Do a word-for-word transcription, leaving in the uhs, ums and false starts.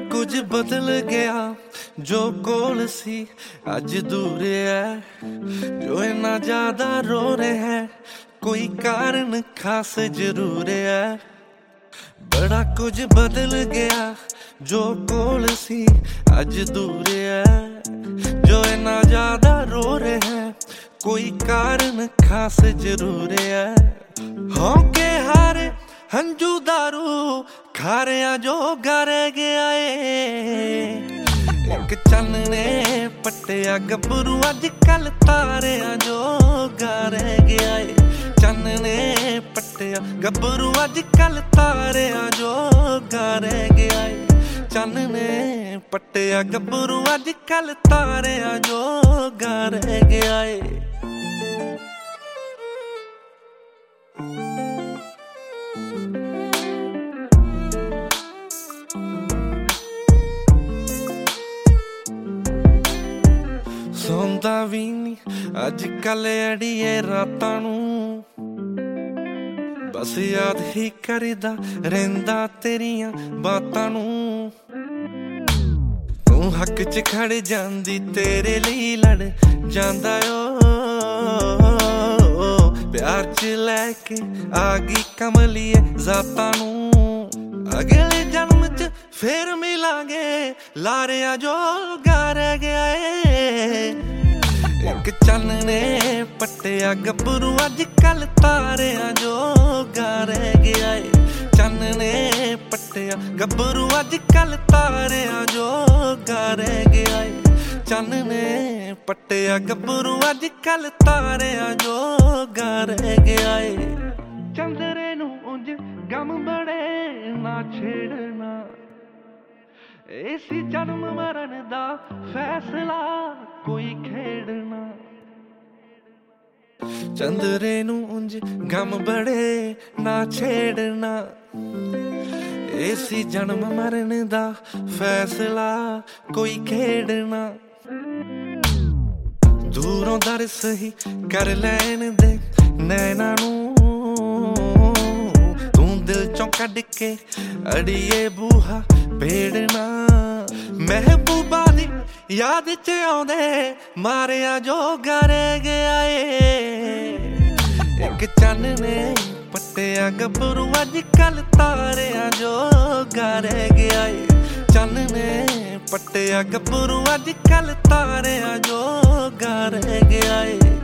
कुछ बदल गया जो कोल सी अज दूर है। जो इन्ना ज्यादा रो रहे हैं कोई कारण खास जरूर है। बड़ा कुछ बदल गया जो कोल सी अज दूर है। जो इन्ना ज्यादा रो रहे हैं कोई कारण खास जरूर है। होके हारे हंजू दारू खारिया जो गारे गया है। एक चन्न ने पट्टिया गभरू अज कल तारिया जो गारे गया है। चन्न ने पट्टिया गभरू अज कल तारिया जो गारे गया है। चन्न ने पट्टिया गभरू अज कल तारिया जो गारे गया है। सौंदा भी नी अज कल अड़िए रातां नूं, बस याद ही करदा रहिंदा तेरियां बातां नूं। तू हक च खड़ जांदी तेरे लई लड़ जांदा ओ। प्यार च लैके आ गई कमलिए जातां नूं। अगले जन्म च फिर मिलांगे लारिया जो गारे गया है। एक चन्न ने पट्टिया गभरू अज कल तारिया जो गारे गया है। चन्न ने पट्टिया गभरू अज कल तारिया जो गारे गया है। चन्न ने पट्टिया गभरू अज कल तारिया जो गारे गया है। चंदरे नूं उंज गम बड़े ना छेड़ना, इसी जन्म मरण दा फैसला कोई खेड़ना। चंदरे नूं उंज गम बड़े ना छेड़ना, इसी जन्म मरण दा फैसला कोई खेड़ना। दूरों दर सही कर लैन दे नैना नूं, तू दिल चों कढ के अड़िए बूहा भेड़ना। महबूबा दी याद च आउंदे मारिया जो गारे गया है। एक चन्न ने पट्टिया गभरू अज कल तारिया जो गारे गया है। चन्न ने पट्टिया गभरू अज कल तारिया जो गारे गया है।